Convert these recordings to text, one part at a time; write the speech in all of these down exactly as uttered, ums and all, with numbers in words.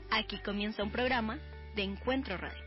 Aquí comienza un programa de Encuentro Radio.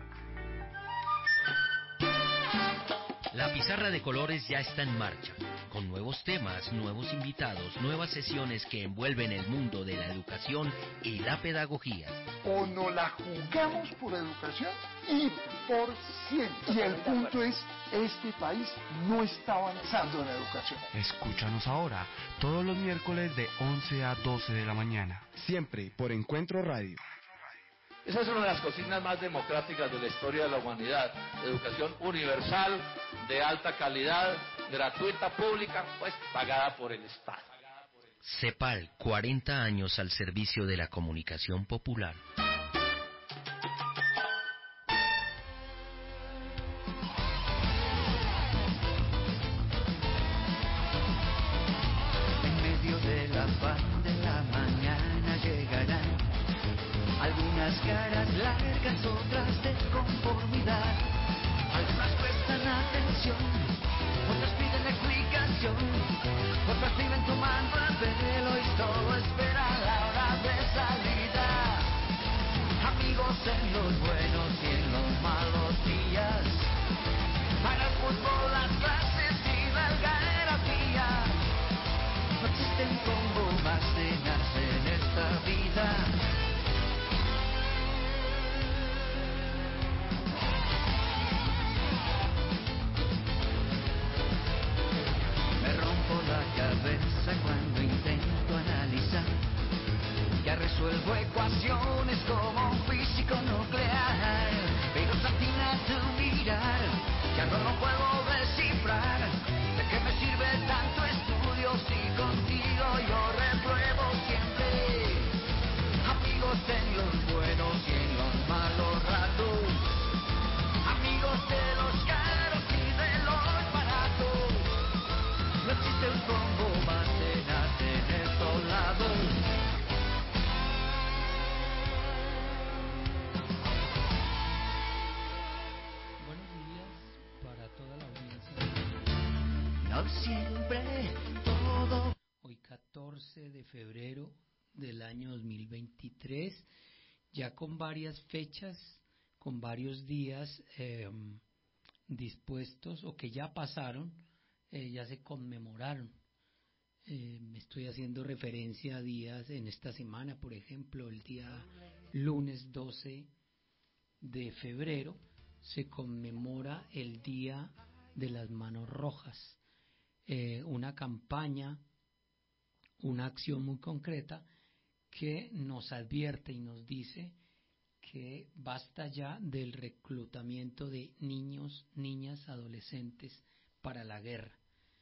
La pizarra de colores ya está en marcha, con nuevos temas, nuevos invitados, nuevas sesiones que envuelven el mundo de la educación y la pedagogía. O no la jugamos por educación y por ciencia. Y el punto es, este país no está avanzando en educación. Escúchanos ahora, todos los miércoles de once a doce de la mañana, siempre por Encuentro Radio. Esa es una de las consignas más democráticas de la historia de la humanidad. Educación universal, de alta calidad, gratuita, pública, pues pagada por el Estado. CEPAL, cuarenta años al servicio de la comunicación popular. En medio de la paz de la mañana llegarán algunas caras largas, otras de conformidad. Algunas prestan atención, otras piden explicación, otras viven tomando el pelo y solo esperan la hora de salida. Amigos en los buenos y en los malos días, para el fútbol, las clases y la algarabía. No existen como más cenas en esta vida. Cabeza cuando intento analizar, ya resuelvo ecuaciones como un físico nuclear, pero satina tu mirar, ya no lo puedo descifrar. ¿De qué me sirve tanto estudio si contigo yo repruebo siempre? Amigos en los buenos y en los malos ratos, amigos de los caros y de los baratos. No existe un combo más tenaz en estos lados. Buenos días para toda la audiencia. No siempre todo. Hoy catorce de febrero del año dos mil veintitrés, ya con varias fechas, con varios días eh, dispuestos o que ya pasaron. Eh, ya se conmemoraron. Eh, me estoy haciendo referencia a días en esta semana, por ejemplo, el día lunes doce de febrero se conmemora el Día de las Manos Rojas, eh, una campaña, una acción muy concreta que nos advierte y nos dice que basta ya del reclutamiento de niños, niñas, adolescentes para la guerra.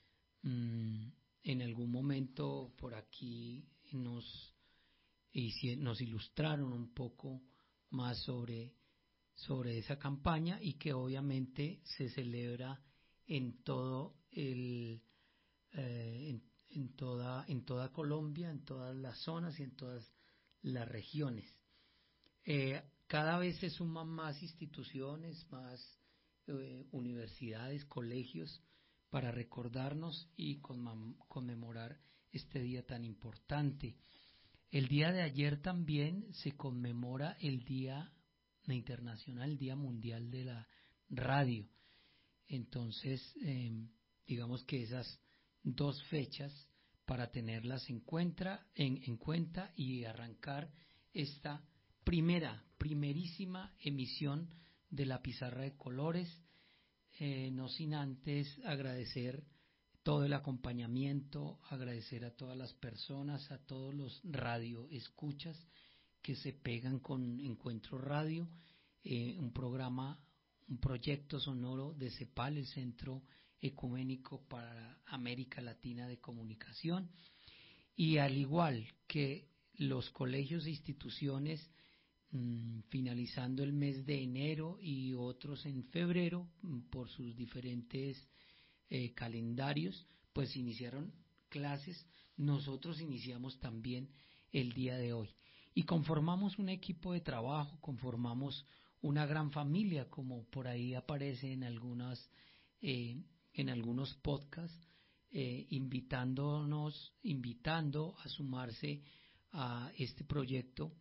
Mm, en algún momento por aquí nos, nos ilustraron un poco más sobre, sobre esa campaña y que obviamente se celebra en todo el eh, en, en toda en toda Colombia, en todas las zonas y en todas las regiones. Eh, cada vez se suman más instituciones, más eh, universidades, colegios, para recordarnos y conmemorar este día tan importante. El día de ayer también se conmemora el Día Internacional, el Día Mundial de la Radio. Entonces, eh, digamos que esas dos fechas para tenerlas en cuenta, en, en cuenta y arrancar esta primera, primerísima emisión de la pizarra de colores. Eh, no sin antes agradecer todo el acompañamiento, agradecer a todas las personas, a todos los radioescuchas que se pegan con Encuentro Radio, eh, un programa, un proyecto sonoro de CEPAL, el Centro Ecuménico para América Latina de Comunicación, y al igual que los colegios e instituciones, finalizando el mes de enero y otros en febrero por sus diferentes eh, calendarios, pues iniciaron clases. Nosotros iniciamos también el día de hoy y conformamos un equipo de trabajo, conformamos una gran familia, como por ahí aparece en algunas eh, en algunos podcasts, eh, invitándonos invitando a sumarse a este proyecto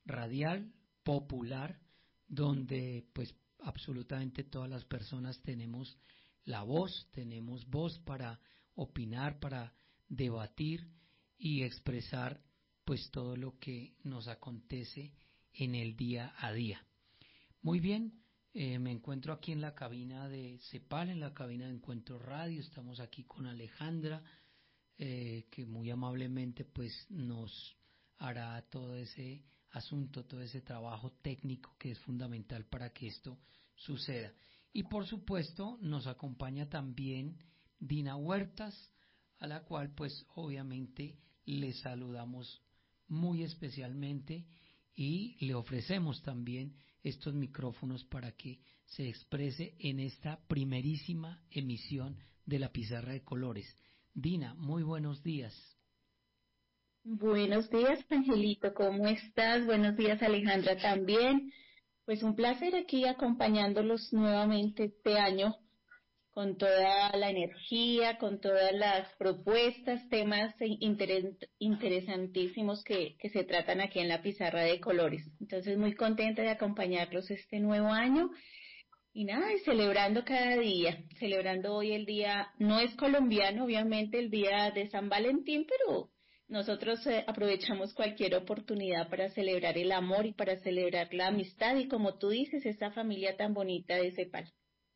radial, popular, donde pues absolutamente todas las personas tenemos la voz, tenemos voz para opinar, para debatir y expresar pues todo lo que nos acontece en el día a día. Muy bien, eh, me encuentro aquí en la cabina de CEPAL, en la cabina de Encuentro Radio. Estamos aquí con Alejandra, eh, que muy amablemente pues nos hará todo ese asunto, todo ese trabajo técnico que es fundamental para que esto suceda. Y por supuesto nos acompaña también Dina Huertas, a la cual pues obviamente le saludamos muy especialmente y le ofrecemos también estos micrófonos para que se exprese en esta primerísima emisión de la Pizarra de Colores. Dina, muy buenos días. Buenos días, Angelito, ¿cómo estás? Buenos días, Alejandra, también. Pues un placer aquí acompañándolos nuevamente este año con toda la energía, con todas las propuestas, temas interes, interesantísimos que, que se tratan aquí en la Pizarra de Colores. Entonces, muy contenta de acompañarlos este nuevo año. Y nada, y celebrando cada día, celebrando hoy el día, no es colombiano, obviamente, el día de San Valentín, pero nosotros eh, aprovechamos cualquier oportunidad para celebrar el amor y para celebrar la amistad y, como tú dices, esta familia tan bonita de CEPAL.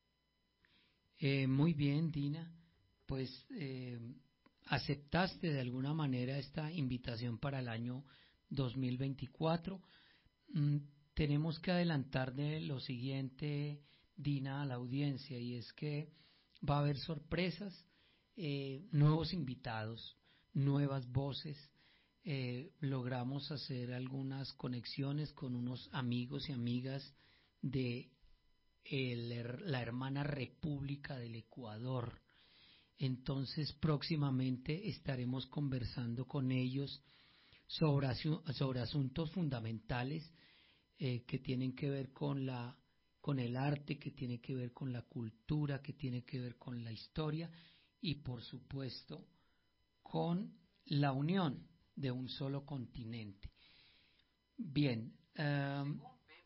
Eh, muy bien, Dina, pues eh, aceptaste de alguna manera esta invitación para el año dos mil veinticuatro. Mm, tenemos que adelantar de lo siguiente, Dina, a la audiencia, y es que va a haber sorpresas, eh, nuevos invitados, nuevas voces. Eh, logramos hacer algunas conexiones con unos amigos y amigas de el, la hermana República del Ecuador. Entonces próximamente estaremos conversando con ellos sobre, sobre asuntos fundamentales eh, que tienen que ver con la con el arte, que tiene que ver con la cultura, que tiene que ver con la historia y por supuesto con la unión de un solo continente. Bien, um,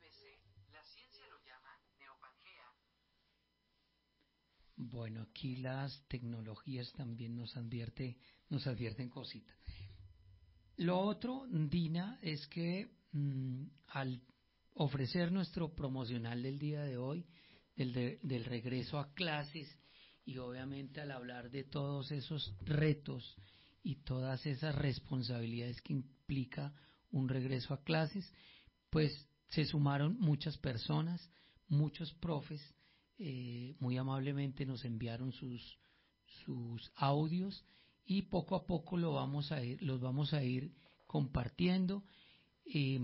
bueno, aquí las tecnologías también nos advierte, nos advierten cositas. Lo otro, Dina, es que mmm, al ofrecer nuestro promocional del día de hoy, del, de, del regreso a clases, y obviamente al hablar de todos esos retos y todas esas responsabilidades que implica un regreso a clases, pues se sumaron muchas personas, muchos profes, eh, muy amablemente nos enviaron sus, sus audios y poco a poco lo vamos a ir, los vamos a ir compartiendo. Eh,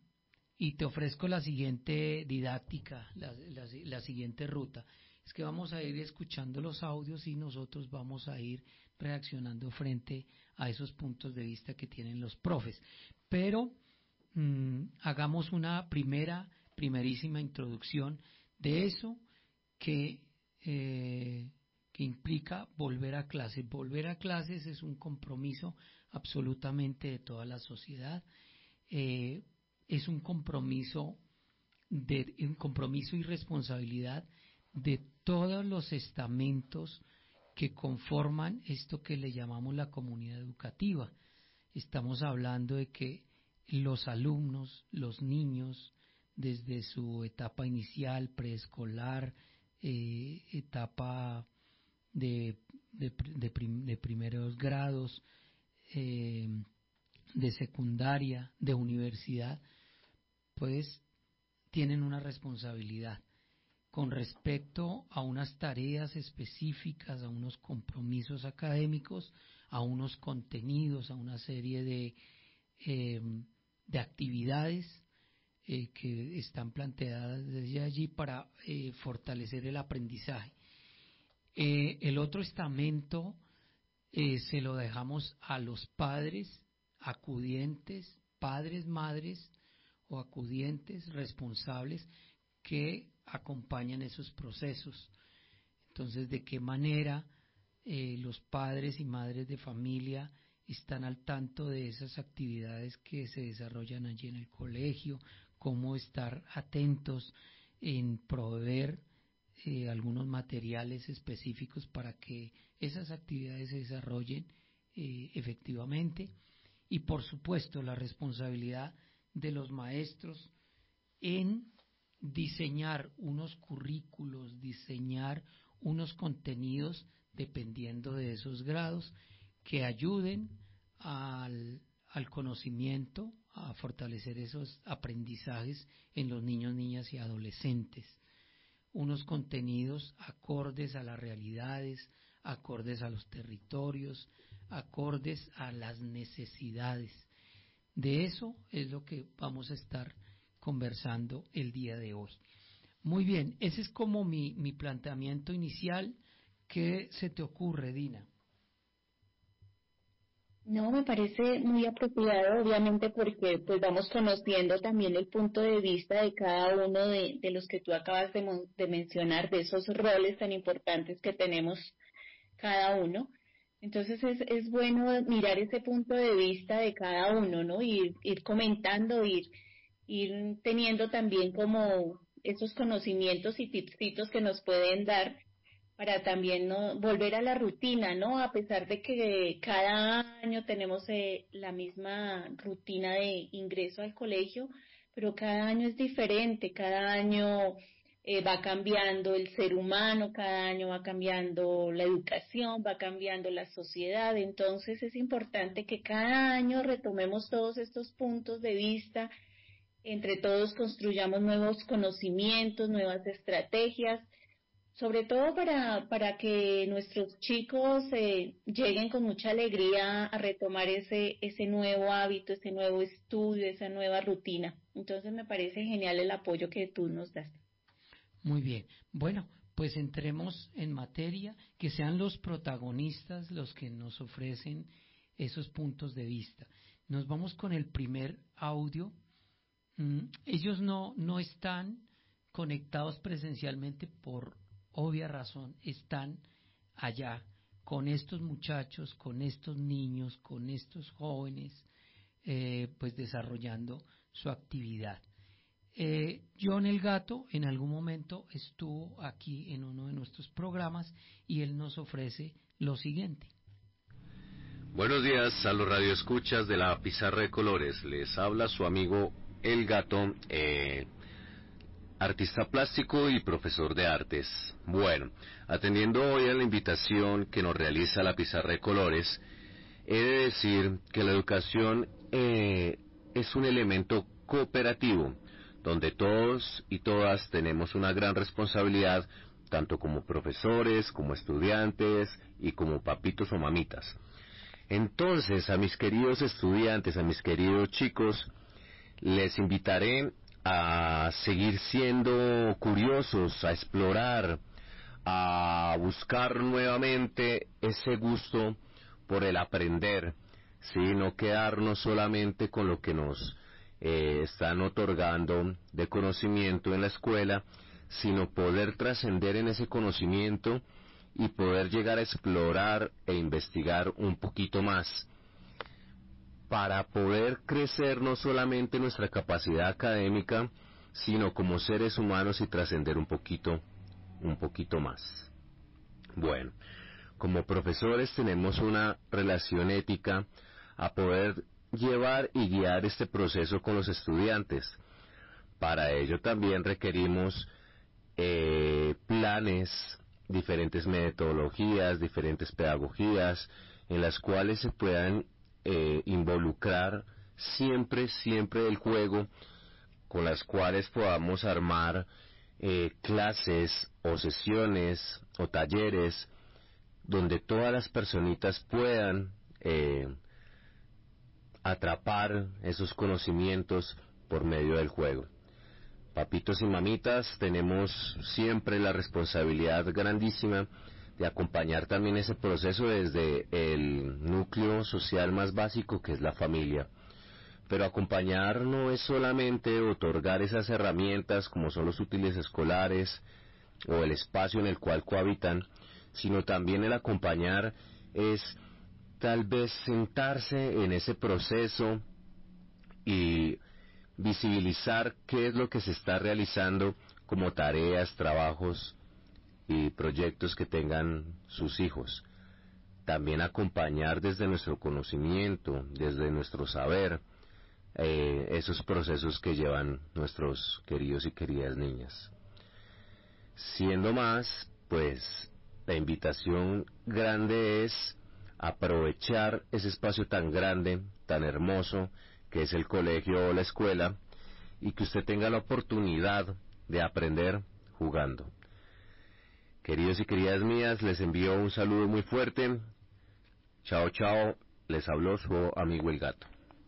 y te ofrezco la siguiente didáctica, la, la, la siguiente ruta. Es que vamos a ir escuchando los audios y nosotros vamos a ir reaccionando frente a esos puntos de vista que tienen los profes. Pero mmm, hagamos una primera, primerísima introducción de eso que, eh, que implica volver a clases. Volver a clases es un compromiso absolutamente de toda la sociedad. Eh, es un compromiso de un compromiso y responsabilidad de todos los estamentos que conforman esto que le llamamos la comunidad educativa. Estamos hablando de que los alumnos, los niños, desde su etapa inicial, preescolar, eh, etapa de, de, de, prim, de primeros grados, eh, de secundaria, de universidad, pues tienen una responsabilidad con respecto a unas tareas específicas, a unos compromisos académicos, a unos contenidos, a una serie de, eh, de actividades eh, que están planteadas desde allí para eh, fortalecer el aprendizaje. Eh, el otro estamento eh, se lo dejamos a los padres acudientes, padres, madres o acudientes responsables que acompañan esos procesos. Entonces, ¿de qué manera eh, los padres y madres de familia están al tanto de esas actividades que se desarrollan allí en el colegio, cómo estar atentos en proveer eh, algunos materiales específicos para que esas actividades se desarrollen eh, efectivamente, y por supuesto la responsabilidad de los maestros en diseñar unos currículos, diseñar unos contenidos dependiendo de esos grados que ayuden al, al conocimiento, a fortalecer esos aprendizajes en los niños, niñas y adolescentes. Unos contenidos acordes a las realidades, acordes a los territorios, acordes a las necesidades. De eso es lo que vamos a estar conversando el día de hoy. Muy bien, ese es como mi, mi planteamiento inicial. ¿Qué se te ocurre, Dina? No, me parece muy apropiado, obviamente, porque pues vamos conociendo también el punto de vista de cada uno de, de los que tú acabas de, de mencionar, de esos roles tan importantes que tenemos cada uno. Entonces es, es bueno mirar ese punto de vista de cada uno, ¿no? Ir, ir comentando, ir, ir teniendo también como esos conocimientos y tipsitos que nos pueden dar para también no volver a la rutina, ¿no? A pesar de que cada año tenemos eh, la misma rutina de ingreso al colegio, pero cada año es diferente, cada año eh, va cambiando el ser humano, cada año va cambiando la educación, va cambiando la sociedad, entonces es importante que cada año retomemos todos estos puntos de vista, entre todos construyamos nuevos conocimientos, nuevas estrategias, sobre todo para, para que nuestros chicos eh, lleguen con mucha alegría a retomar ese, ese nuevo hábito, ese nuevo estudio, esa nueva rutina. Entonces me parece genial el apoyo que tú nos das. Muy bien. Bueno, pues entremos en materia, que sean los protagonistas los que nos ofrecen esos puntos de vista. Nos vamos con el primer audio. Mm, ellos no, no están conectados presencialmente por obvia razón, están allá con estos muchachos, con estos niños, con estos jóvenes, eh, pues desarrollando su actividad. Eh, John el Gato en algún momento estuvo aquí en uno de nuestros programas y él nos ofrece lo siguiente. Buenos días a los radioescuchas de la Pizarra de Colores. Les habla su amigo El Gato, eh, artista plástico y profesor de artes. Bueno, atendiendo hoy a la invitación que nos realiza la Pizarra de Colores, he de decir que la educación eh, es un elemento cooperativo, donde todos y todas tenemos una gran responsabilidad, tanto como profesores, como estudiantes y como papitos o mamitas. Entonces, a mis queridos estudiantes, a mis queridos chicos, les invitaré a seguir siendo curiosos, a explorar, a buscar nuevamente ese gusto por el aprender, ¿sí? No quedarnos solamente con lo que nos eh, están otorgando de conocimiento en la escuela, sino poder trascender en ese conocimiento y poder llegar a explorar e investigar un poquito más, para poder crecer no solamente nuestra capacidad académica, sino como seres humanos y trascender un poquito, un poquito más. Bueno, como profesores tenemos una relación ética a poder llevar y guiar este proceso con los estudiantes. Para ello también requerimos eh, planes, diferentes metodologías, diferentes pedagogías, en las cuales se puedan Eh, involucrar siempre, siempre el juego, con las cuales podamos armar eh, clases o sesiones o talleres donde todas las personitas puedan eh, atrapar esos conocimientos por medio del juego. Papitos y mamitas, tenemos siempre la responsabilidad grandísima de acompañar también ese proceso desde el núcleo social más básico, que es la familia. Pero acompañar no es solamente otorgar esas herramientas como son los útiles escolares o el espacio en el cual cohabitan, sino también el acompañar es tal vez sentarse en ese proceso y visibilizar qué es lo que se está realizando como tareas, trabajos y proyectos que tengan sus hijos. También acompañar desde nuestro conocimiento, desde nuestro saber, eh, esos procesos que llevan nuestros queridos y queridas niñas. Siendo más, pues la invitación grande es aprovechar ese espacio tan grande, tan hermoso, que es el colegio o la escuela, y que usted tenga la oportunidad de aprender jugando. Queridos y queridas mías, les envío un saludo muy fuerte. Chao, chao. Les habló su amigo el gato.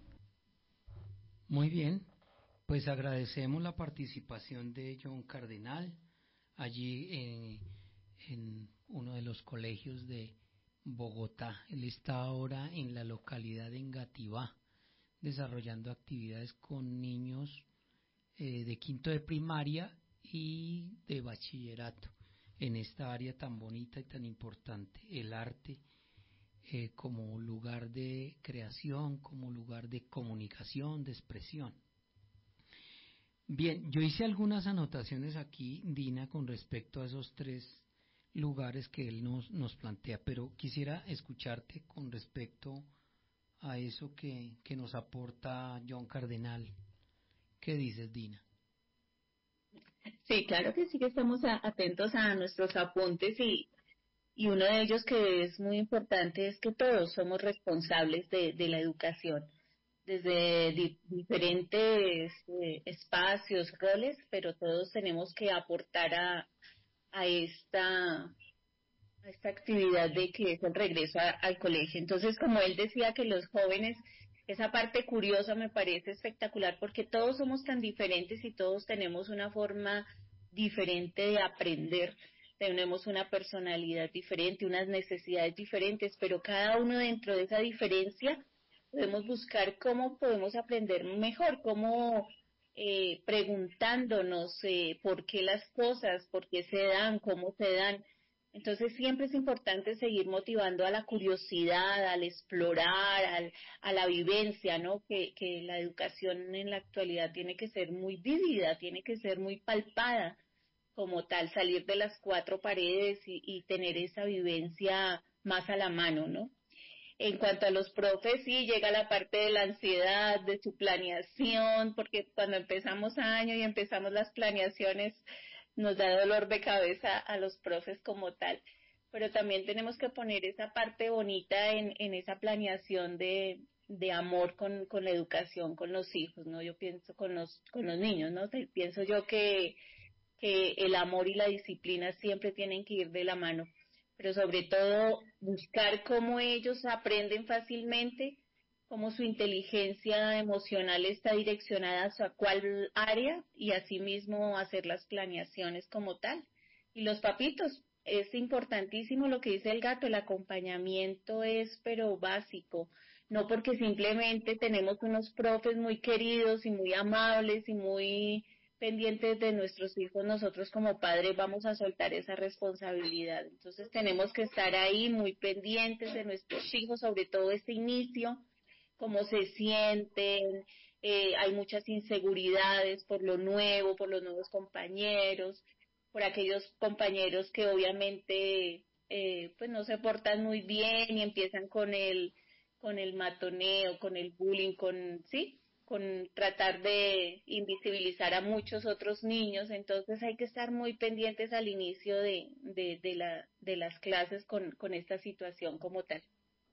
Muy bien, pues agradecemos la participación de John Cardenal allí en, en uno de los colegios de Bogotá. Él está ahora en la localidad de Engativá, desarrollando actividades con niños eh, de quinto de primaria y de bachillerato, en esta área tan bonita y tan importante, el arte eh, como lugar de creación, como lugar de comunicación, de expresión. Bien, yo hice algunas anotaciones aquí, Dina, con respecto a esos tres lugares que él nos, nos plantea, pero quisiera escucharte con respecto a eso que, que nos aporta John Cardenal. ¿Qué dices, Dina? Sí, claro que sí, que estamos a, atentos a nuestros apuntes y, y uno de ellos que es muy importante es que todos somos responsables de, de la educación, desde di, diferentes eh, espacios, roles, pero todos tenemos que aportar a, a esta a esta actividad de que es el regreso a, al colegio. Entonces, como él decía que los jóvenes, esa parte curiosa me parece espectacular porque todos somos tan diferentes y todos tenemos una forma diferente de aprender, tenemos una personalidad diferente, unas necesidades diferentes, pero cada uno dentro de esa diferencia podemos buscar cómo podemos aprender mejor, cómo eh, preguntándonos eh, por qué las cosas, por qué se dan, cómo se dan. Entonces siempre es importante seguir motivando a la curiosidad, al explorar, al, a la vivencia, ¿no? Que, que la educación en la actualidad tiene que ser muy vívida, tiene que ser muy palpada como tal, salir de las cuatro paredes y, y tener esa vivencia más a la mano, ¿no? En cuanto a los profes, sí, llega la parte de la ansiedad, de su planeación, porque cuando empezamos año y empezamos las planeaciones, nos da dolor de cabeza a los profes como tal, pero también tenemos que poner esa parte bonita en, en esa planeación de, de amor con, con la educación, con los hijos, ¿no? Yo pienso con los, con los niños, ¿no? Pienso yo que, que el amor y la disciplina siempre tienen que ir de la mano, pero sobre todo buscar cómo ellos aprenden fácilmente, cómo su inteligencia emocional está direccionada hacia cuál área y asimismo hacer las planeaciones como tal. Y los papitos, es importantísimo lo que dice el gato, el acompañamiento es pero básico, no porque simplemente tenemos unos profes muy queridos y muy amables y muy pendientes de nuestros hijos, nosotros como padres vamos a soltar esa responsabilidad. Entonces tenemos que estar ahí muy pendientes de nuestros hijos, sobre todo este inicio, cómo se sienten, eh, hay muchas inseguridades por lo nuevo, por los nuevos compañeros, por aquellos compañeros que obviamente eh, pues no se portan muy bien y empiezan con el con el matoneo, con el bullying, con sí, con tratar de invisibilizar a muchos otros niños. Entonces hay que estar muy pendientes al inicio de, de, de, la, de las clases con, con esta situación como tal.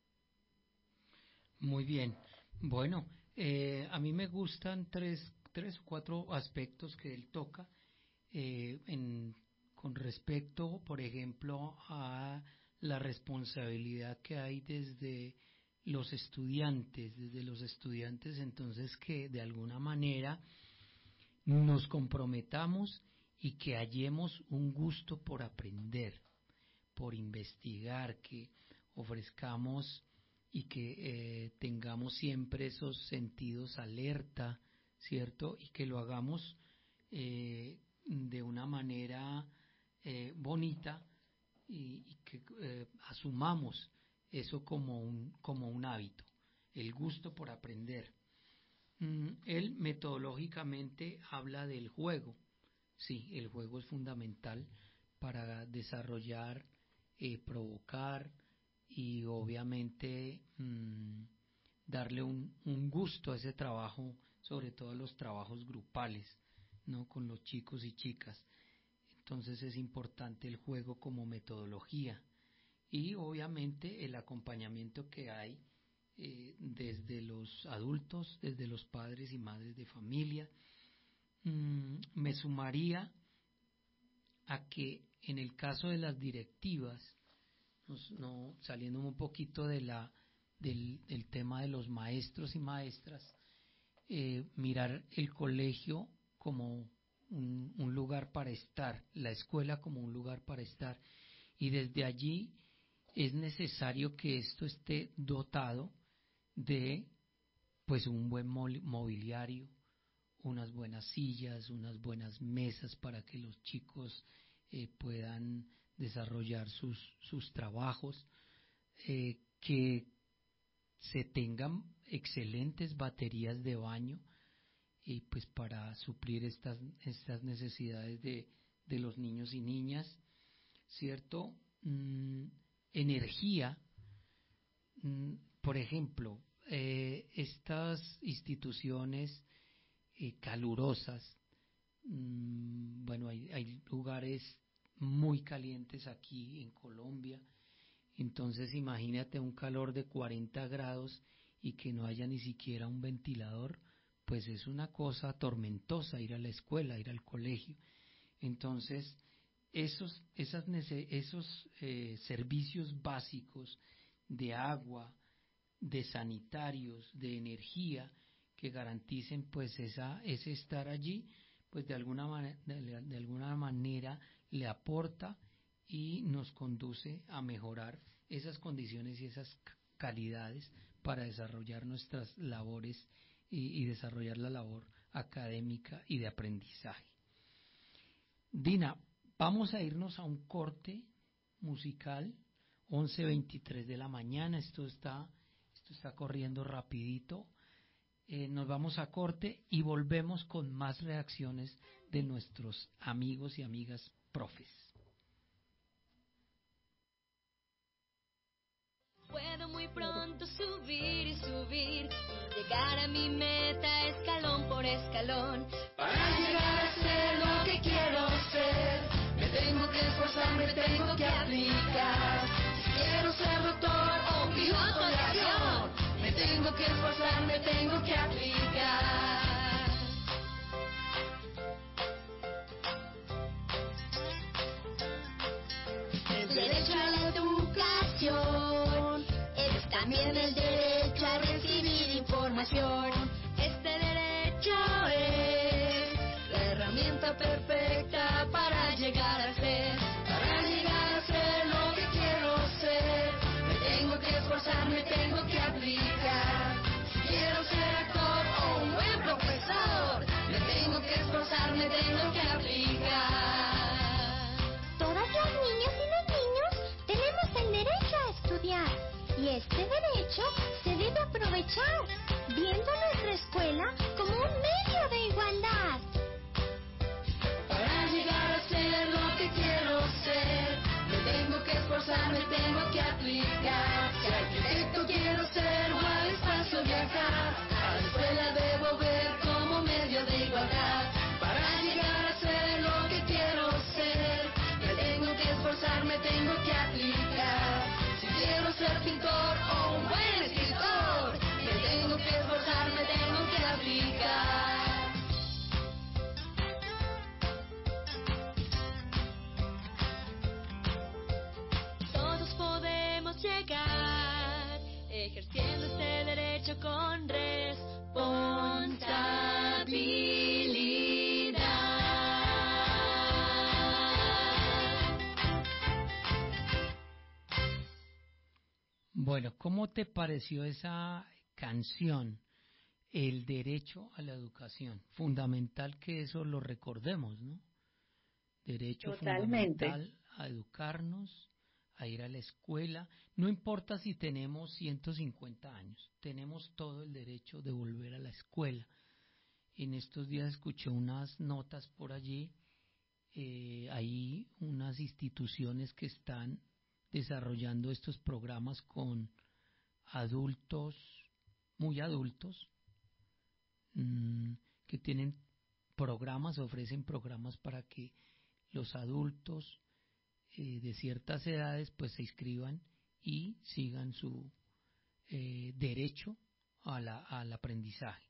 Muy bien. Bueno, eh, a mí me gustan tres, tres o cuatro aspectos que él toca eh, en, con respecto, por ejemplo, a la responsabilidad que hay desde los estudiantes, desde los estudiantes, entonces que de alguna manera nos comprometamos y que hallemos un gusto por aprender, por investigar, que ofrezcamos y que eh, tengamos siempre esos sentidos alerta, ¿cierto? Y que lo hagamos eh, de una manera eh, bonita y, y que eh, asumamos eso como un, como un hábito, el gusto por aprender. Mm, él metodológicamente habla del juego. Sí, el juego es fundamental para desarrollar, eh, provocar y obviamente mmm, darle un, un gusto a ese trabajo, sobre todo a los trabajos grupales, ¿no? Con los chicos y chicas. Entonces es importante el juego como metodología y obviamente el acompañamiento que hay eh, desde los adultos, desde los padres y madres de familia. Mm, me sumaría a que en el caso de las directivas, nos, no, saliendo un poquito de la, del, del tema de los maestros y maestras, eh, mirar el colegio como un, un lugar para estar, la escuela como un lugar para estar, y desde allí es necesario que esto esté dotado de pues un buen mobiliario, unas buenas sillas, unas buenas mesas para que los chicos eh, puedan desarrollar sus, sus trabajos, eh, que se tengan excelentes baterías de baño y pues para suplir estas, estas necesidades de, de los niños y niñas, ¿cierto? Mm, energía, mm, por ejemplo, eh, estas instituciones eh, calurosas, mm, bueno, hay, hay lugares muy calientes aquí en Colombia, entonces imagínate un calor de cuarenta grados y que no haya ni siquiera un ventilador, pues es una cosa tormentosa ir a la escuela, ir al colegio. Entonces, esos, esas, esos eh, servicios básicos de agua, de sanitarios, de energía, que garanticen pues esa, ese estar allí, pues de alguna, man- de, de alguna manera le aporta y nos conduce a mejorar esas condiciones y esas calidades para desarrollar nuestras labores y, y desarrollar la labor académica y de aprendizaje. Dina, vamos a irnos a un corte musical, once veintitrés de la mañana, esto está, esto está corriendo rapidito. Eh, nos vamos a corte y volvemos con más reacciones de nuestros amigos y amigas profes. Puedo muy pronto subir y subir, llegar a mi meta escalón por escalón. Para llegar a ser lo que quiero ser, me tengo que esforzar, me tengo que aplicar. Si quiero ser doctor o piloto de avión, me tengo que esforzar, me tengo que aplicar. El derecho a la educación es también el derecho a recibir información. Este derecho es la herramienta perfecta para llegar a ser, para llegar a ser lo que quiero ser. Me tengo que esforzar, me tengo que aplicar. Si quiero ser actor o un buen profesor, me tengo que esforzar, me tengo que aplicar. Todas las niñas y los niños tenemos el derecho a estudiar y este derecho se debe aprovechar, viendo nuestra escuela como un medio de igualdad. Para llegar a ser lo que quiero ser, me tengo que esforzar, me tengo que aplicar. Si arquitecto quiero ser o al espacio viajar, a la escuela debo ver como medio de igualdad. Para llegar a ser lo que quiero ser, me tengo que esforzar, me tengo que aplicar. Si quiero ser pintor o un buen escritor, me tengo que esforzar, me tengo que aplicar. Todos podemos llegar, ejerciendo este derecho con responsabilidad. Bueno, ¿cómo te pareció esa canción? El derecho a la educación. Fundamental que eso lo recordemos, ¿no? Derecho Totalmente. fundamental a educarnos, a ir a la escuela. No importa si tenemos ciento cincuenta años, tenemos todo el derecho de volver a la escuela. En estos días escuché unas notas por allí, eh, hay unas instituciones que están desarrollando estos programas con adultos, muy adultos, mmm, que tienen programas, ofrecen programas para que los adultos eh, de ciertas edades pues se inscriban y sigan su eh, derecho a la, al aprendizaje.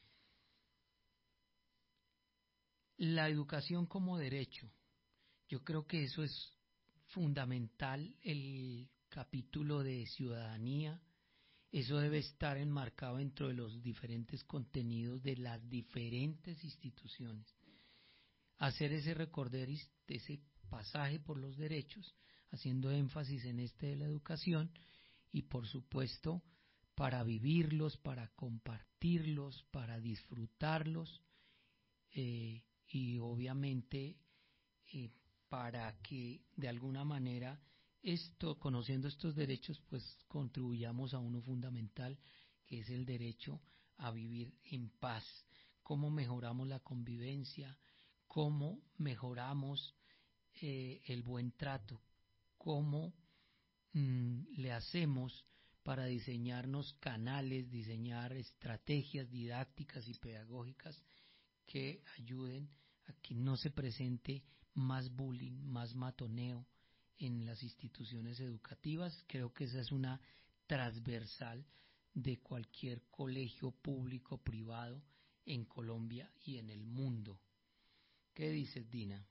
La educación como derecho, yo creo que eso es fundamental, el capítulo de ciudadanía, eso debe estar enmarcado dentro de los diferentes contenidos de las diferentes instituciones. Hacer ese recorder, ese pasaje por los derechos, haciendo énfasis en este de la educación y por supuesto para vivirlos, para compartirlos, para disfrutarlos eh, y obviamente eh, para que de alguna manera esto, conociendo estos derechos, pues contribuyamos a uno fundamental, que es el derecho a vivir en paz. Cómo mejoramos la convivencia, cómo mejoramos eh, el buen trato, cómo mmm, le hacemos para diseñarnos canales, diseñar estrategias didácticas y pedagógicas que ayuden a que no se presente más bullying, más matoneo en las instituciones educativas. Creo que esa es una transversal de cualquier colegio público o privado en Colombia y en el mundo. ¿Qué dices, Dina?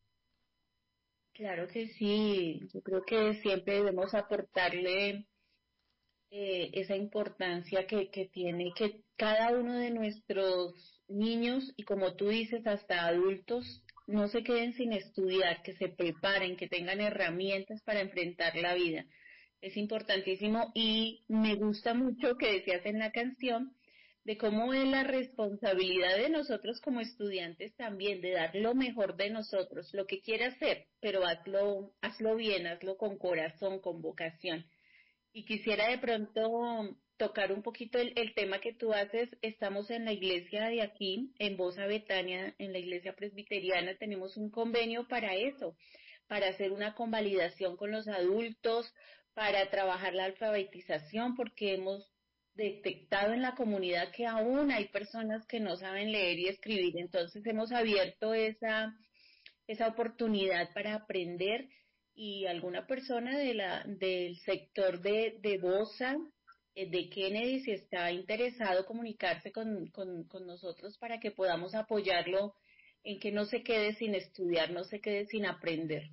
Claro que sí, yo creo que siempre debemos aportarle eh, esa importancia que, que tiene que cada uno de nuestros niños y, como tú dices, hasta adultos no se queden sin estudiar, que se preparen, que tengan herramientas para enfrentar la vida. Es importantísimo y me gusta mucho que decías en la canción de cómo es la responsabilidad de nosotros como estudiantes también, de dar lo mejor de nosotros, lo que quieras hacer, pero hazlo, hazlo bien, hazlo con corazón, con vocación. Y quisiera de pronto tocar un poquito el, el tema que tú haces. Estamos en la iglesia de aquí, en Bosa Betania, en la iglesia presbiteriana, tenemos un convenio para eso, para hacer una convalidación con los adultos, para trabajar la alfabetización, porque hemos detectado en la comunidad que aún hay personas que no saben leer y escribir. Entonces hemos abierto esa, esa oportunidad para aprender, y alguna persona de la, del sector de, de Bosa, de Kennedy, si está interesado, comunicarse con, con, con nosotros para que podamos apoyarlo en que no se quede sin estudiar, no se quede sin aprender.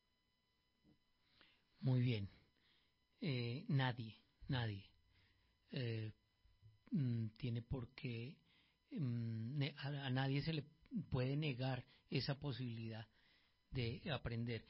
Muy bien. Eh, nadie, nadie eh, tiene por qué, a, a nadie se le puede negar esa posibilidad de aprender.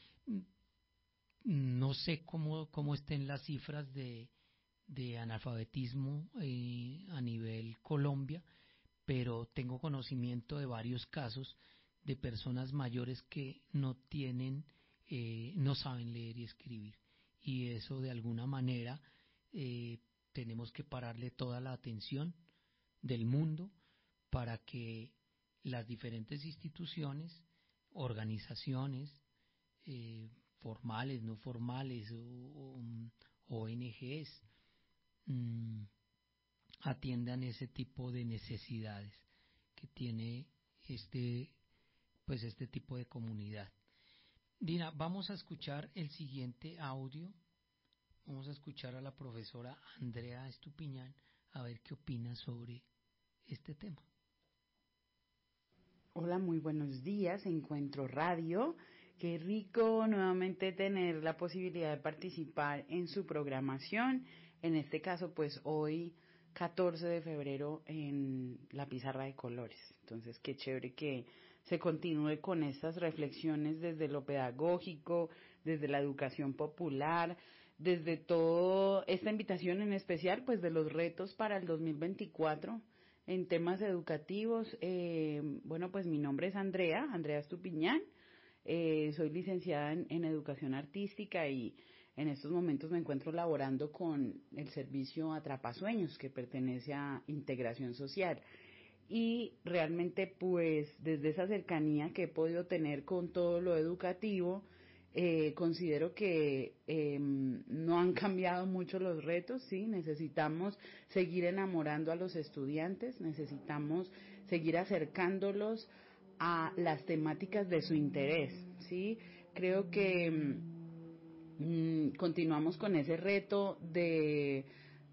No sé cómo, cómo estén las cifras de, de analfabetismo eh, a nivel Colombia, pero tengo conocimiento de varios casos de personas mayores que no tienen, eh, no saben leer y escribir, y eso de alguna manera eh, tenemos que pararle toda la atención del mundo para que las diferentes instituciones, organizaciones, eh, formales, no formales, o, o O N Ges, mmm, atiendan ese tipo de necesidades que tiene este, pues este tipo de comunidad. Dina, vamos a escuchar el siguiente audio. Vamos a escuchar a la profesora Andrea Estupiñán a ver qué opina sobre este tema. Hola, muy buenos días, Encuentro Radio. Qué rico nuevamente tener la posibilidad de participar en su programación. En este caso, pues hoy, catorce de febrero, en la pizarra de colores. Entonces, qué chévere que se continúe con estas reflexiones desde lo pedagógico, desde la educación popular, desde toda esta invitación en especial, pues de los retos para el dos mil veinticuatro en temas educativos. Eh, bueno, pues mi nombre es Andrea, Andrea Estupiñán. Eh, soy licenciada en, en Educación Artística y En estos momentos me encuentro laborando con el servicio Atrapasueños, que pertenece a Integración Social. Y realmente, pues, desde esa cercanía que he podido tener con todo lo educativo, eh, considero que eh, no han cambiado mucho los retos, ¿sí? Necesitamos seguir enamorando a los estudiantes, necesitamos seguir acercándolos a las temáticas de su interés, ¿sí? Creo que mmm, continuamos con ese reto de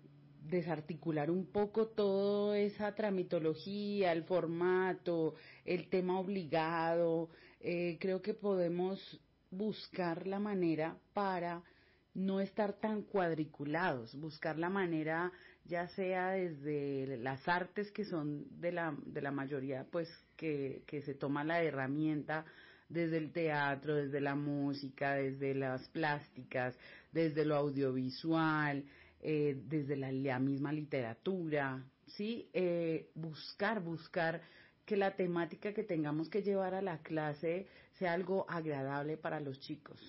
desarticular un poco toda esa tramitología, el formato, el tema obligado. Eh, creo que podemos buscar la manera para no estar tan cuadriculados, buscar la manera, ya sea desde las artes que son de la, de la mayoría, pues que, que se toma la herramienta, desde el teatro, desde la música, desde las plásticas, desde lo audiovisual, eh, desde la, la misma literatura, ¿sí? Eh, buscar, buscar que la temática que tengamos que llevar a la clase sea algo agradable para los chicos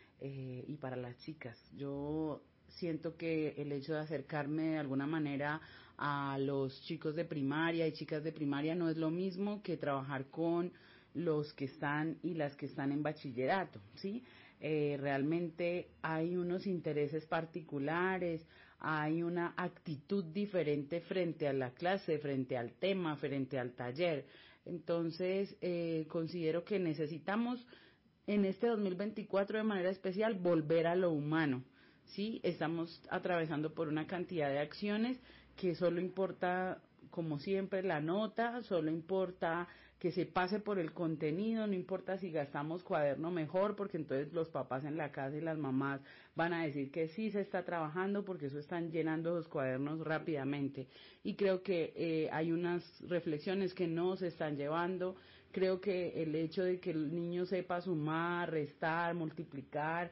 eh, y para las chicas. Yo siento que el hecho de acercarme de alguna manera a los chicos de primaria y chicas de primaria no es lo mismo que trabajar con los que están y las que están en bachillerato, ¿sí? Eh, realmente hay unos intereses particulares, hay una actitud diferente frente a la clase, frente al tema, frente al taller. Entonces, eh, considero que necesitamos en este dos mil veinticuatro de manera especial volver a lo humano, ¿sí? Estamos atravesando por una cantidad de acciones que solo importa, como siempre, la nota, solo importa que se pase por el contenido, no importa si gastamos cuaderno mejor, porque entonces los papás en la casa y las mamás van a decir que sí se está trabajando, porque eso están llenando los cuadernos rápidamente. Y creo que eh, hay unas reflexiones que no se están llevando. Creo que el hecho de que el niño sepa sumar, restar, multiplicar,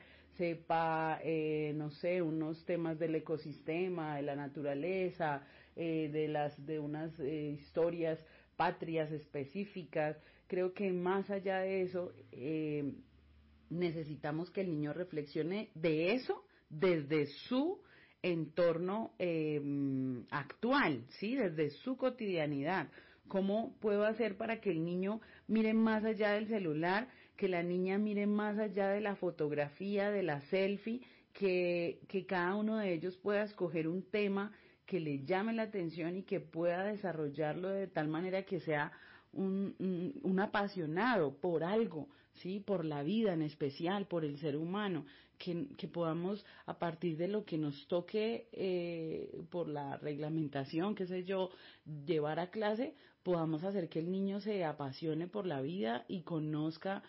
sepa, eh, no sé, unos temas del ecosistema, de la naturaleza, eh, de las de unas eh, historias patrias específicas. Creo que más allá de eso, eh, necesitamos que el niño reflexione de eso desde su entorno eh, actual, ¿sí? Desde su cotidianidad. ¿Cómo puedo hacer para que el niño mire más allá del celular, que la niña mire más allá de la fotografía, de la selfie, que, que cada uno de ellos pueda escoger un tema que le llame la atención y que pueda desarrollarlo de tal manera que sea un, un, un apasionado por algo, ¿sí? Por la vida en especial, por el ser humano, que, que podamos, a partir de lo que nos toque eh, por la reglamentación, qué sé yo, llevar a clase, podamos hacer que el niño se apasione por la vida y conozca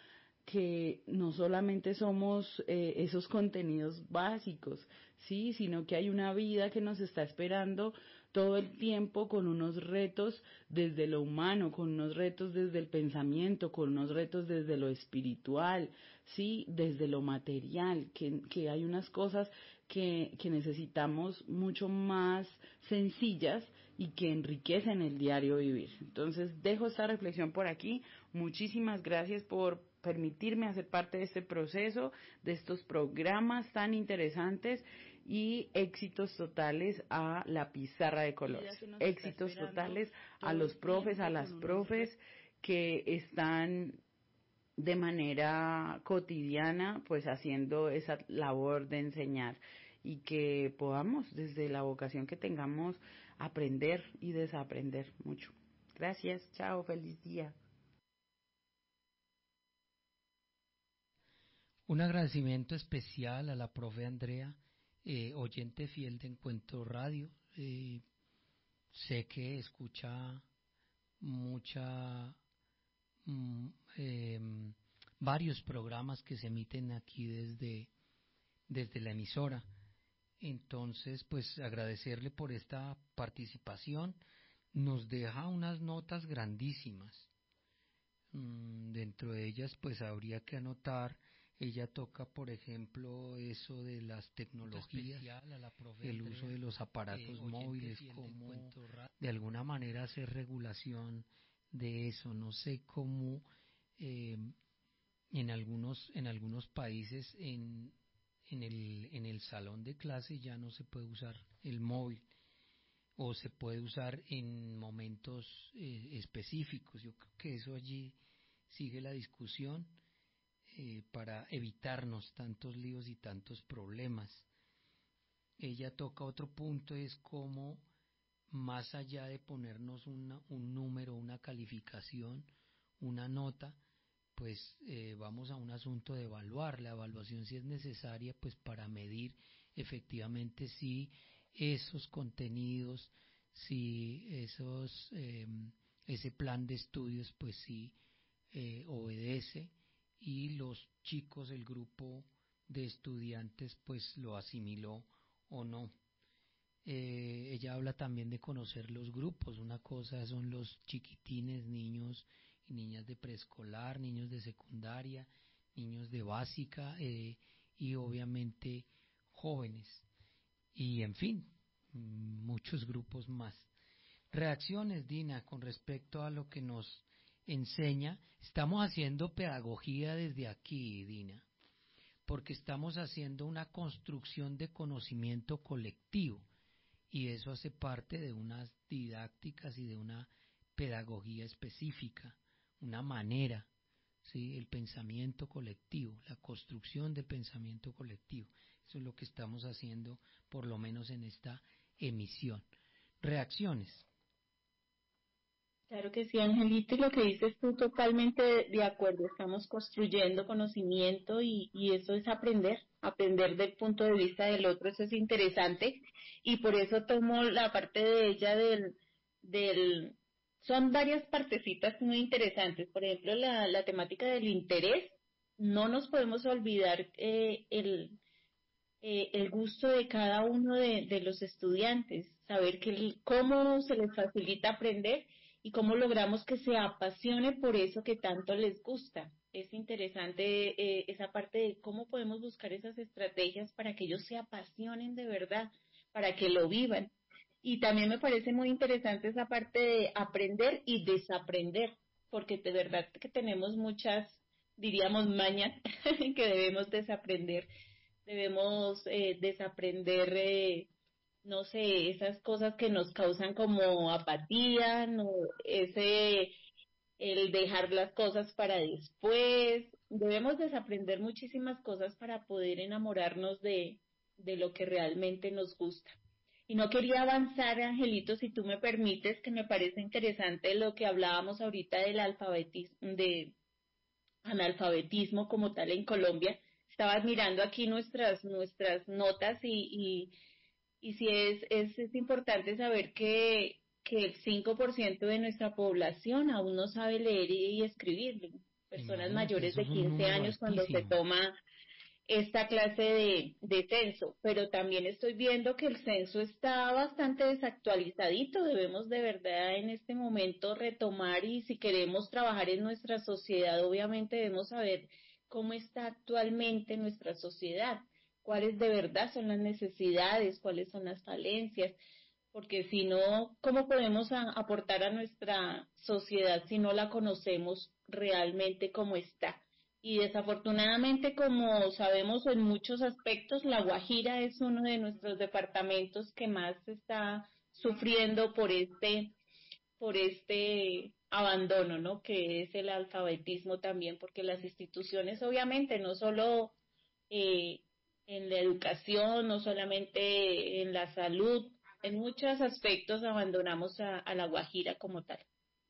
que no solamente somos eh, esos contenidos básicos, sí, sino que hay una vida que nos está esperando todo el tiempo con unos retos desde lo humano, con unos retos desde el pensamiento, con unos retos desde lo espiritual, sí, desde lo material, que, que hay unas cosas que, que necesitamos mucho más sencillas y que enriquecen el diario vivir. Entonces dejo esta reflexión por aquí. Muchísimas gracias por permitirme hacer parte de este proceso, de estos programas tan interesantes, y éxitos totales a la pizarra de colores. Éxitos totales a los profes, a las profes que están de manera cotidiana pues haciendo esa labor de enseñar, y que podamos desde la vocación que tengamos aprender y desaprender mucho. Gracias, chao, feliz día. Un agradecimiento especial a la profe Andrea, eh, oyente fiel de Encuentro Radio. Eh, sé que escucha mucha mm, eh, varios programas que se emiten aquí desde, desde la emisora. Entonces, pues agradecerle por esta participación. Nos deja unas notas grandísimas. Mm, dentro de ellas, pues habría que anotar. Ella toca, por ejemplo, eso de las tecnologías, el uso de los aparatos eh, móviles, cómo de alguna manera hacer regulación de eso. No sé cómo eh, en algunos en algunos países en en el, en el salón de clase ya no se puede usar el móvil, o se puede usar en momentos eh, específicos. Yo creo que eso allí sigue la discusión eh, para evitarnos tantos líos y tantos problemas. Ella toca otro punto, es cómo más allá de ponernos una, un número, una calificación, una nota, pues eh, vamos a un asunto de evaluar. La evaluación, si es necesaria, pues para medir efectivamente si esos contenidos, si esos eh, ese plan de estudios, pues sí eh, obedece, y los chicos, el grupo de estudiantes, pues lo asimiló o no. Eh, ella habla también de conocer los grupos. Una cosa son los chiquitines, niños y niñas de preescolar, niños de secundaria, niños de básica eh, y obviamente jóvenes. Y en fin, muchos grupos más. Reacciones, Dina, con respecto a lo que nos enseña. Estamos haciendo pedagogía desde aquí, Dina, porque estamos haciendo una construcción de conocimiento colectivo, y eso hace parte de unas didácticas y de una pedagogía específica, una manera, ¿sí? El pensamiento colectivo, la construcción del pensamiento colectivo. Eso es lo que estamos haciendo, por lo menos en esta emisión. Reacciones. Claro que sí, Angelito, y lo que dices tú, totalmente de, de acuerdo. Estamos construyendo conocimiento y, y eso es aprender, aprender del punto de vista del otro. Eso es interesante, y por eso tomo la parte de ella del, del son varias partecitas muy interesantes. Por ejemplo, la, la temática del interés. No nos podemos olvidar eh, el eh, el gusto de cada uno de, de los estudiantes, saber que el, cómo se les facilita aprender y cómo logramos que se apasione por eso que tanto les gusta. Es interesante eh, esa parte de cómo podemos buscar esas estrategias para que ellos se apasionen de verdad, para que lo vivan. Y también me parece muy interesante esa parte de aprender y desaprender, porque de verdad que tenemos muchas, diríamos, mañas que debemos desaprender. Debemos eh, desaprender, eh, no sé, esas cosas que nos causan como apatía, no, ese, el dejar las cosas para después. Debemos desaprender muchísimas cosas para poder enamorarnos de, de lo que realmente nos gusta. Y no quería avanzar, Angelito, si tú me permites, que me parece interesante lo que hablábamos ahorita del alfabetismo, de analfabetismo como tal en Colombia. Estaba mirando aquí nuestras nuestras notas y, y, y sí es, es, es importante saber que, que el cinco por ciento de nuestra población aún no sabe leer y, y escribir. Personas Imagínate, mayores de eso es un quince número años cuando se altísimo. toma esta clase de, de censo, pero también estoy viendo que el censo está bastante desactualizadito. Debemos de verdad en este momento retomar, y si queremos trabajar en nuestra sociedad, obviamente debemos saber cómo está actualmente nuestra sociedad, cuáles de verdad son las necesidades, cuáles son las falencias, porque si no, ¿cómo podemos a, aportar a nuestra sociedad si no la conocemos realmente cómo está? Y desafortunadamente, como sabemos en muchos aspectos, La Guajira es uno de nuestros departamentos que más está sufriendo por este, por este abandono, ¿no? Que es el alfabetismo también, porque las instituciones, obviamente, no solo eh, en la educación, no solamente en la salud, en muchos aspectos abandonamos a, a La Guajira como tal.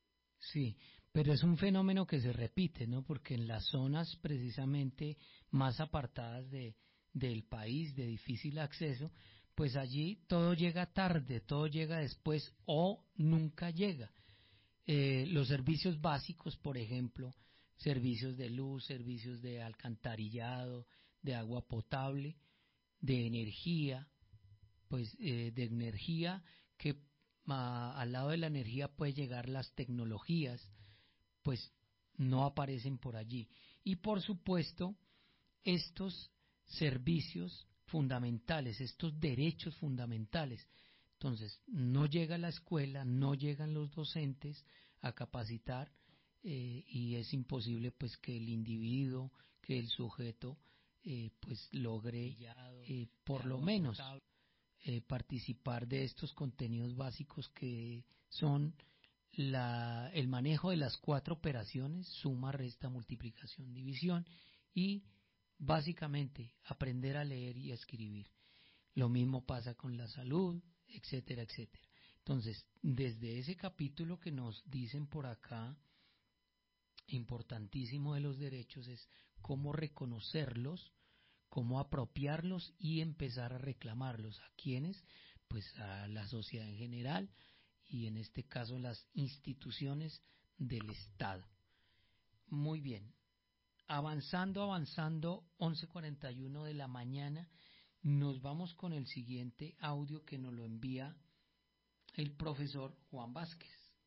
Sí, pero es un fenómeno que se repite, ¿no? Porque en las zonas precisamente más apartadas de, del país, de difícil acceso, pues allí todo llega tarde, todo llega después o nunca llega. Eh, los servicios básicos, por ejemplo, servicios de luz, servicios de alcantarillado, de agua potable, de energía, pues eh, de energía que a, al lado de la energía puede llegar las tecnologías, pues no aparecen por allí. Y por supuesto, estos servicios fundamentales, estos derechos fundamentales. Entonces, no llega la escuela, no llegan los docentes a capacitar eh, y es imposible pues que el individuo, que el sujeto eh, pues logre eh, por lo menos eh, participar de estos contenidos básicos que son la, el manejo de las cuatro operaciones: suma, resta, multiplicación, división, y básicamente aprender a leer y a escribir. Lo mismo pasa con la salud, etcétera, etcétera. Entonces, desde ese capítulo que nos dicen por acá, importantísimo de los derechos, es cómo reconocerlos, cómo apropiarlos y empezar a reclamarlos. ¿A quiénes? Pues a la sociedad en general y en este caso las instituciones del Estado. Muy bien. Avanzando, avanzando, once cuarenta y uno de la mañana, nos vamos con el siguiente audio que nos lo envía el profesor Juan Vázquez.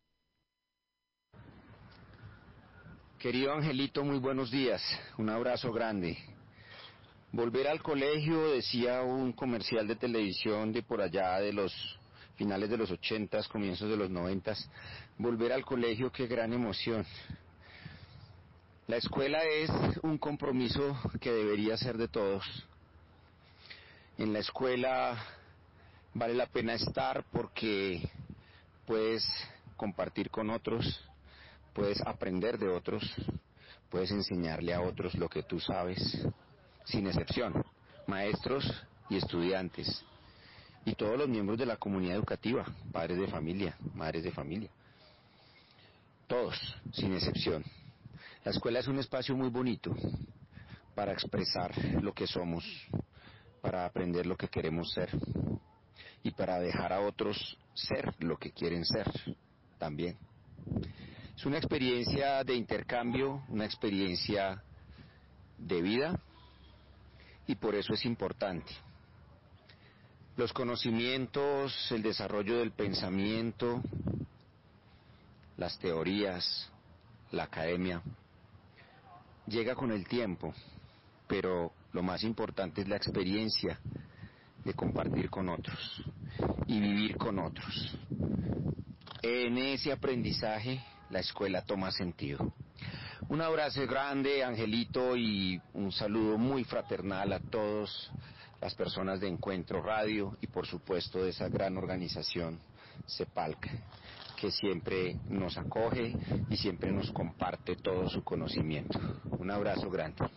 Querido Angelito, muy buenos días, un abrazo grande. Volver al colegio, decía un comercial de televisión de por allá de los finales de los ochentas, comienzos de los noventas, volver al colegio, qué gran emoción. La escuela es un compromiso que debería ser de todos. En la escuela vale la pena estar porque puedes compartir con otros, puedes aprender de otros, puedes enseñarle a otros lo que tú sabes, sin excepción, maestros y estudiantes, y todos los miembros de la comunidad educativa, padres de familia, madres de familia, todos, sin excepción. La escuela es un espacio muy bonito para expresar lo que somos, para aprender lo que queremos ser y para dejar a otros ser lo que quieren ser también. Es una experiencia de intercambio, una experiencia de vida, y por eso es importante. Los conocimientos, el desarrollo del pensamiento, las teorías, la academia, llega con el tiempo, pero lo más importante es la experiencia de compartir con otros y vivir con otros. En ese aprendizaje la escuela toma sentido. Un abrazo grande, Angelito, y un saludo muy fraternal a todas las personas de Encuentro Radio y por supuesto de esa gran organización CEPALC, que siempre nos acoge y siempre nos comparte todo su conocimiento. Un abrazo grande.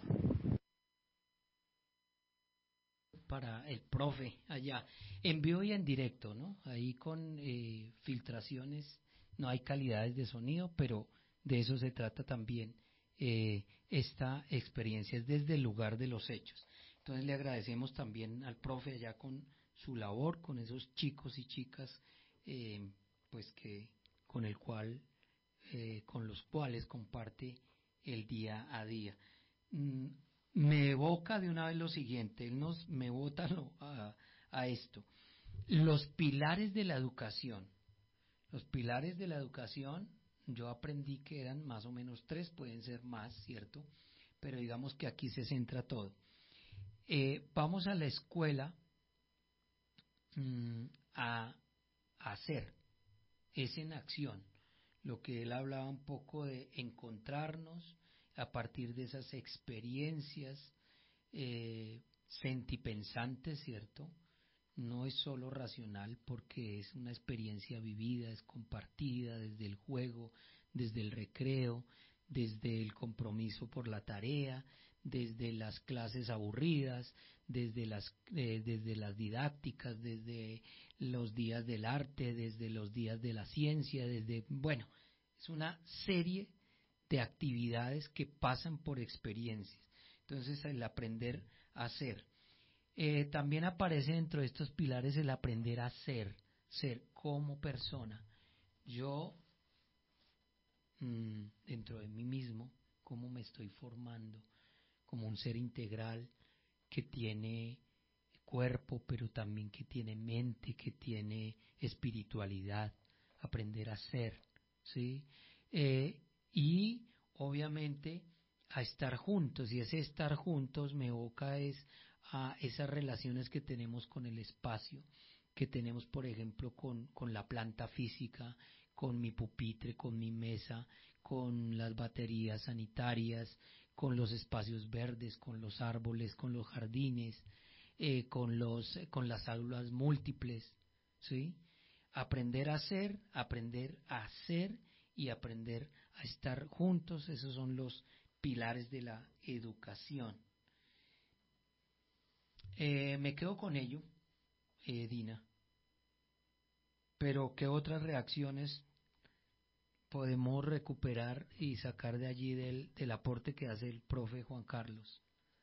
Para el profe allá, en vivo y en directo, ¿no? Ahí con eh, filtraciones, no hay calidades de sonido, pero de eso se trata también eh, esta experiencia, es desde el lugar de los hechos. Entonces le agradecemos también al profe allá con su labor, con esos chicos y chicas, eh, pues que con el cual, eh, con los cuales comparte el día a día. Mm, me evoca de una vez lo siguiente, él nos me bota lo, a, a esto. Los pilares de la educación. Los pilares de la educación, yo aprendí que eran más o menos tres, pueden ser más, ¿cierto? Pero digamos que aquí se centra todo. Eh, vamos a la escuela mmm, a, a hacer, es en acción. Lo que él hablaba un poco de encontrarnos a partir de esas experiencias eh, sentipensantes, ¿cierto? No es solo racional porque es una experiencia vivida, es compartida desde el juego, desde el recreo, desde el compromiso por la tarea, desde las clases aburridas, desde las, eh, desde las didácticas, desde los días del arte, desde los días de la ciencia, desde, bueno, es una serie de actividades que pasan por experiencias. Entonces el aprender a hacer. Eh, también aparece dentro de estos pilares el aprender a ser, ser como persona. Yo, mmm, dentro de mí mismo, cómo me estoy formando como un ser integral que tiene cuerpo, pero también que tiene mente, que tiene espiritualidad, aprender a ser, ¿sí? Eh, y obviamente a estar juntos, y ese estar juntos me evoca es a esas relaciones que tenemos con el espacio, que tenemos por ejemplo con, con la planta física, con mi pupitre, con mi mesa, con las baterías sanitarias, con los espacios verdes, con los árboles, con los jardines, eh, con los, con las aulas múltiples, ¿sí? Aprender a hacer, aprender a hacer y aprender a estar juntos, esos son los pilares de la educación. Eh, me quedo con ello, eh, Dina. Pero ¿qué otras reacciones podemos recuperar y sacar de allí del, del aporte que hace el profe Juan Carlos?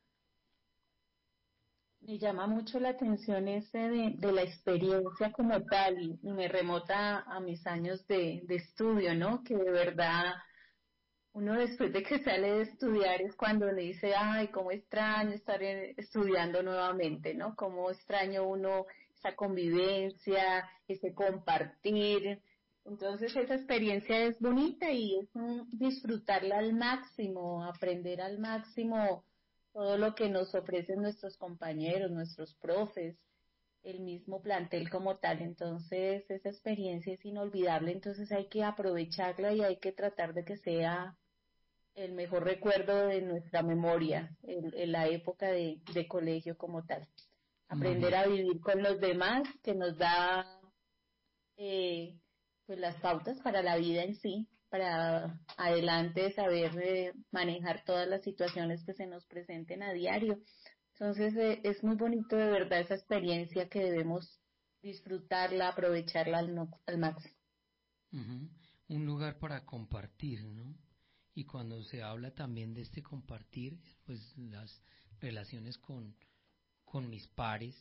Me llama mucho la atención ese de, de la experiencia como tal y, y me remota a, a mis años de, de estudio, ¿no? Que de verdad uno después de que sale de estudiar es cuando uno dice, ay, cómo extraño estar en- estudiando nuevamente, ¿no? Cómo extraño uno esa convivencia, ese compartir. Entonces esa experiencia es bonita y es un disfrutarla al máximo, aprender al máximo todo lo que nos ofrecen nuestros compañeros, nuestros profes, el mismo plantel como tal. Entonces esa experiencia es inolvidable, entonces hay que aprovecharla y hay que tratar de que sea el mejor recuerdo de nuestra memoria, en, en la época de, de colegio como tal. Aprender a vivir con los demás, que nos da eh, pues las pautas para la vida en sí, para adelante saber eh, manejar todas las situaciones que se nos presenten a diario. Entonces eh, es muy bonito de verdad esa experiencia que debemos disfrutarla, aprovecharla al, no- al máximo. Ujú. Un lugar para compartir, ¿no? Y cuando se habla también de este compartir, pues las relaciones con, con mis pares,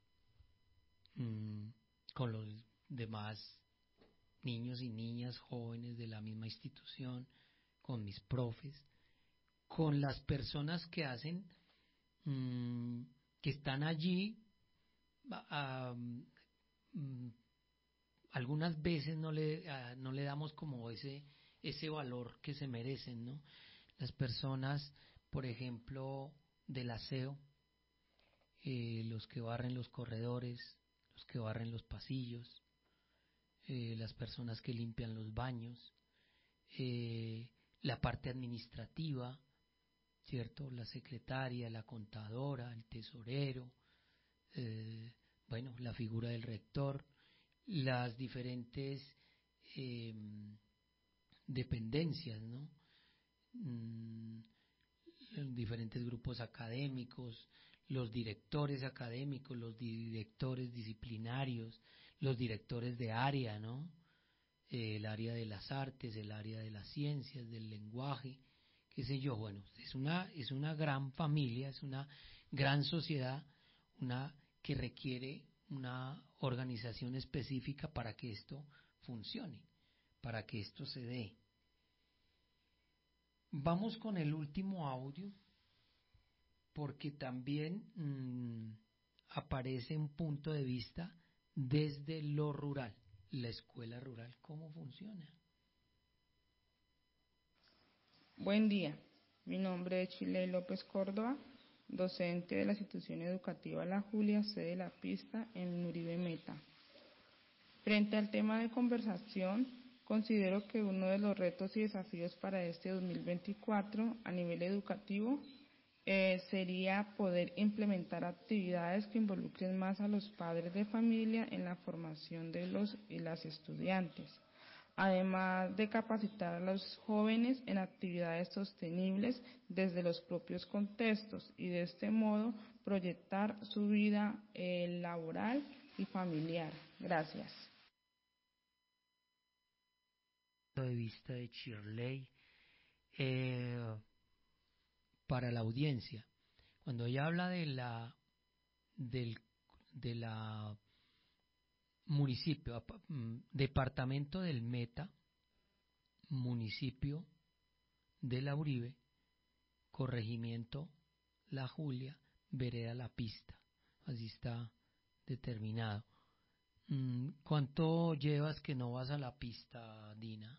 mmm, con los demás niños y niñas jóvenes de la misma institución, con mis profes, con las personas que hacen, mmm, que están allí, a, mm, algunas veces no le, a, no le damos como ese ese valor que se merecen, ¿no? Las personas, por ejemplo, del aseo, eh, los que barren los corredores, los que barren los pasillos, eh, las personas que limpian los baños, eh, la parte administrativa, ¿cierto? La secretaria, la contadora, el tesorero, eh, bueno, la figura del rector, las diferentes eh, dependencias, ¿no? Mm, diferentes grupos académicos, los directores académicos, los directores disciplinarios, los directores de área, ¿no? Eh, el área de las artes, el área de las ciencias, del lenguaje, qué sé yo. Bueno, es una es una gran familia, es una gran sociedad, una que requiere una organización específica para que esto funcione, para que esto se dé. Vamos con el último audio, porque también mmm, aparece un punto de vista desde lo rural, la escuela rural, ¿cómo funciona? Buen día, mi nombre es Chile López Córdoba, docente de la institución educativa La Julia, sede de La Pista, en Uribe Meta. Frente al tema de conversación, considero que uno de los retos y desafíos para este dos mil veinticuatro a nivel educativo eh, sería poder implementar actividades que involucren más a los padres de familia en la formación de los y las estudiantes, además de capacitar a los jóvenes en actividades sostenibles desde los propios contextos y de este modo proyectar su vida eh, laboral y familiar. Gracias. De vista de Shirley, eh, para la audiencia, cuando ella habla de la del de la municipio, departamento del Meta, municipio de La Uribe, corregimiento La Julia, vereda La Pista, así está determinado. ¿Cuánto llevas que no vas a La Pista, Dina?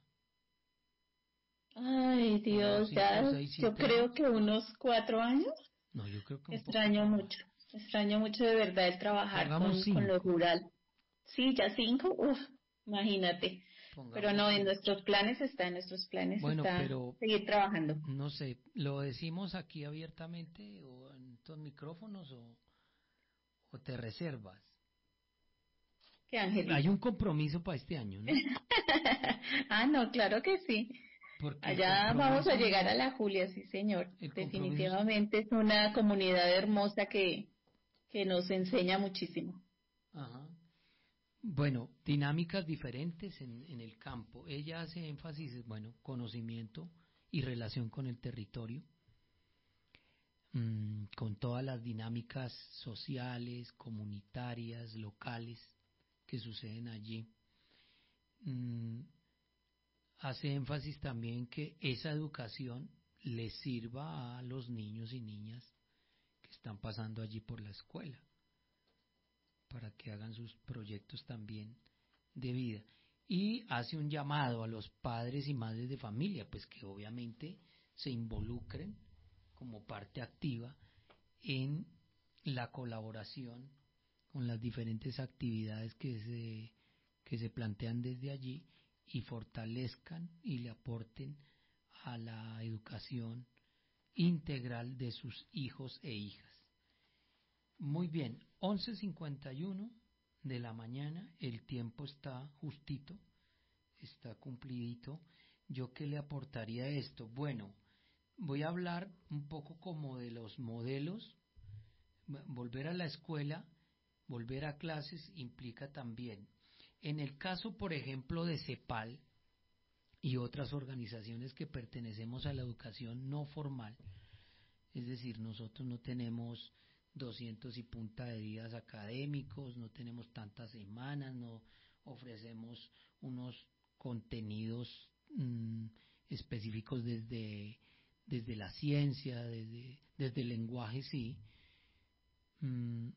Ay, Dios, cinco, ya, seis, yo siete creo años. que unos cuatro años. No, yo creo que un Extraño poco más. mucho, extraño mucho de verdad el trabajar Pongamos con, con lo cinco. rural. Sí, ya cinco, uff, imagínate. Pongamos pero no, en que- nuestros planes está, en nuestros planes Bueno, está pero seguir trabajando. no sé, ¿lo decimos aquí abiertamente o en estos micrófonos o, o te reservas? ¿Qué, Angelito? Hay un compromiso para este año, ¿no? Ah, no, claro que sí. Porque el Allá compromiso vamos a llegar no- a la Julia, sí, señor. El compromiso- Definitivamente es una comunidad hermosa que, que nos enseña muchísimo. Ajá. Bueno, dinámicas diferentes en, en el campo. Ella hace énfasis, bueno, conocimiento y relación con el territorio, mm, con todas las dinámicas sociales, comunitarias, locales que suceden allí. Mm, hace énfasis también que esa educación le sirva a los niños y niñas que están pasando allí por la escuela, para que hagan sus proyectos también de vida. Y hace un llamado a los padres y madres de familia, pues que obviamente se involucren como parte activa en la colaboración con las diferentes actividades que se, que se plantean desde allí y fortalezcan y le aporten a la educación integral de sus hijos e hijas. Muy bien, once cincuenta y uno de la mañana, el tiempo está justito, está cumplidito. ¿Yo qué le aportaría a esto? Bueno, voy a hablar un poco como de los modelos. Volver a la escuela, volver a clases implica también, en el caso, por ejemplo, de CEPAL y otras organizaciones que pertenecemos a la educación no formal, es decir, nosotros no tenemos doscientos y punta de días académicos, no tenemos tantas semanas, no ofrecemos unos contenidos mmm, específicos desde, desde la ciencia, desde, desde el lenguaje, sí, mmm,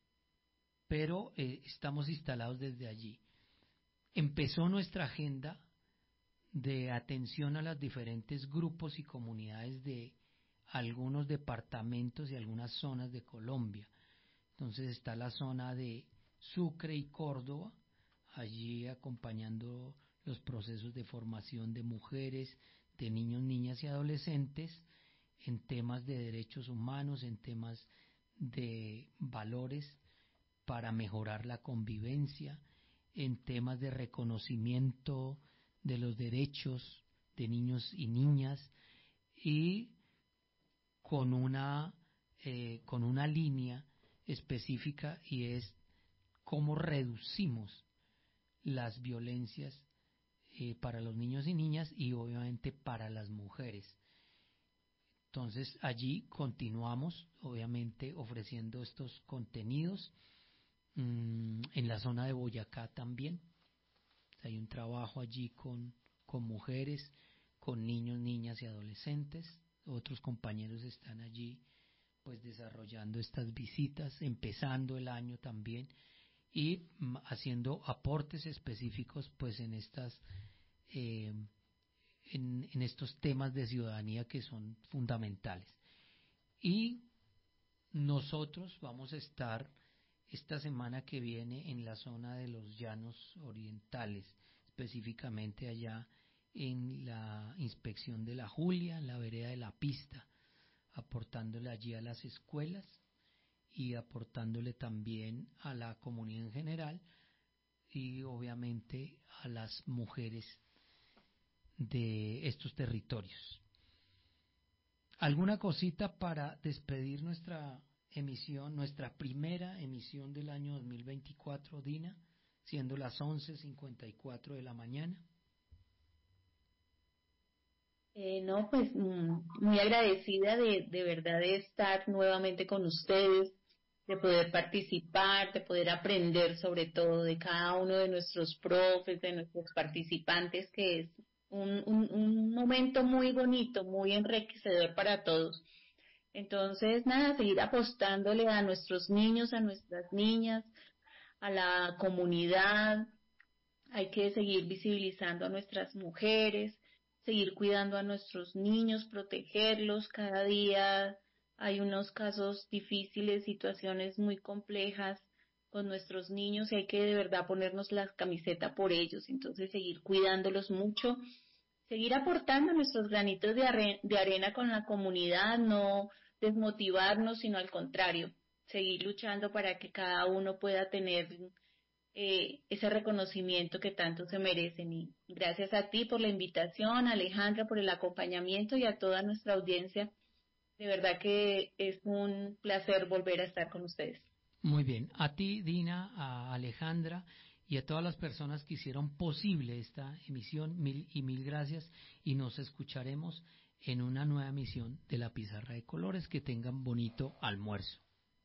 pero eh, estamos instalados desde allí. Empezó nuestra agenda de atención a los diferentes grupos y comunidades de algunos departamentos y algunas zonas de Colombia. Entonces está la zona de Sucre y Córdoba, allí acompañando los procesos de formación de mujeres, de niños, niñas y adolescentes en temas de derechos humanos, en temas de valores para mejorar la convivencia, en temas de reconocimiento de los derechos de niños y niñas y con una eh, con una línea específica, y es cómo reducimos las violencias eh, para los niños y niñas y obviamente para las mujeres. Entonces allí continuamos obviamente ofreciendo estos contenidos mmm, en la zona de Boyacá también. Hay un trabajo allí con, con mujeres, con niños, niñas y adolescentes. Otros compañeros están allí pues desarrollando estas visitas, empezando el año también y mm, haciendo aportes específicos pues en estas eh, en, en estos temas de ciudadanía que son fundamentales. Y nosotros vamos a estar esta semana que viene en la zona de los Llanos Orientales, específicamente allá en la inspección de la Julia, en la vereda de la Pista, aportándole allí a las escuelas y aportándole también a la comunidad en general y obviamente a las mujeres de estos territorios. ¿Alguna cosita para despedir nuestra emisión, nuestra primera emisión del año dos mil veinticuatro, Dina, siendo las once cincuenta y cuatro de la mañana? Eh, no, pues mm, muy agradecida de, de verdad de estar nuevamente con ustedes, de poder participar, de poder aprender sobre todo de cada uno de nuestros profes, de nuestros participantes, que es un, un, un momento muy bonito, muy enriquecedor para todos. Entonces, nada, seguir apostándole a nuestros niños, a nuestras niñas, a la comunidad. Hay que seguir visibilizando a nuestras mujeres, seguir cuidando a nuestros niños, protegerlos. Cada día hay unos casos difíciles, situaciones muy complejas con nuestros niños y hay que de verdad ponernos la camiseta por ellos. Entonces seguir cuidándolos mucho, seguir aportando nuestros granitos de, are- de arena con la comunidad, no desmotivarnos, sino al contrario, seguir luchando para que cada uno pueda tener eh, ese reconocimiento que tanto se merecen. Y gracias a ti por la invitación, Alejandra, por el acompañamiento y a toda nuestra audiencia. De verdad que es un placer volver a estar con ustedes. Muy bien. A ti, Dina, a Alejandra y a todas las personas que hicieron posible esta emisión, mil y mil gracias. Y nos escucharemos en una nueva emisión de La Pizarra de Colores. Que tengan bonito almuerzo.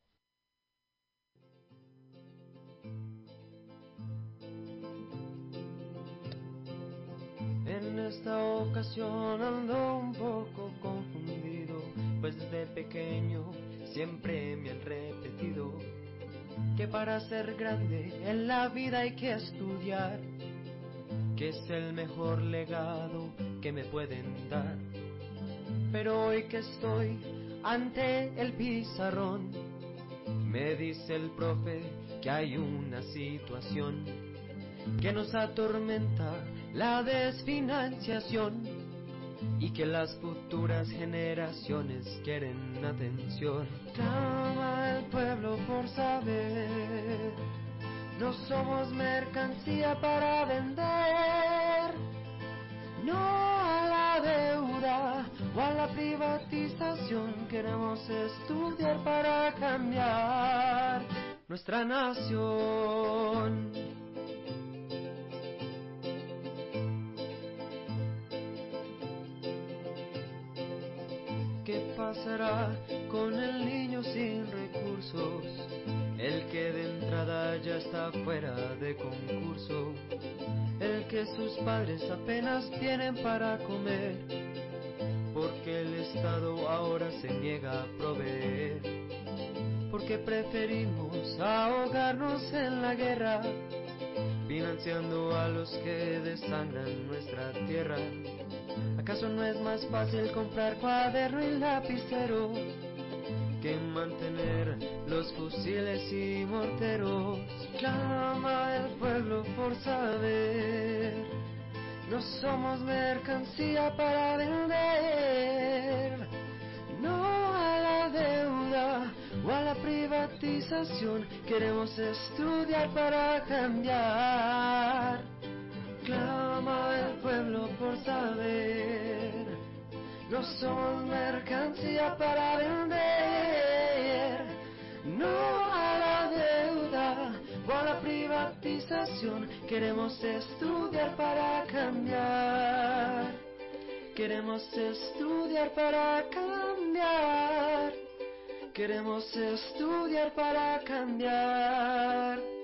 En esta ocasión ando un poco confundido, pues desde pequeño siempre me han repetido que para ser grande en la vida hay que estudiar, que es el mejor legado que me pueden dar. Pero hoy que estoy ante el pizarrón, me dice el profe que hay una situación que nos atormenta, la desfinanciación, y que las futuras generaciones quieren atención. Clama el pueblo por saber, no somos mercancía para vender, no a la deuda o a la privatización, queremos estudiar para cambiar nuestra nación. ¿Qué pasará con el niño sin recursos? El que de entrada ya está fuera de concurso, el que sus padres apenas tienen para comer, porque el Estado ahora se niega a proveer, porque preferimos ahogarnos en la guerra, financiando a los que desangran nuestra tierra. ¿Acaso no es más fácil comprar cuaderno y lapicero que mantener los fusiles y morteros? Clama el pueblo por saber, no somos mercancía para vender, no a la deuda o a la privatización, queremos estudiar para cambiar. Clama el pueblo por saber, no somos mercancía para vender, no a la deuda o a la privatización, queremos estudiar para cambiar, queremos estudiar para cambiar, queremos estudiar para cambiar.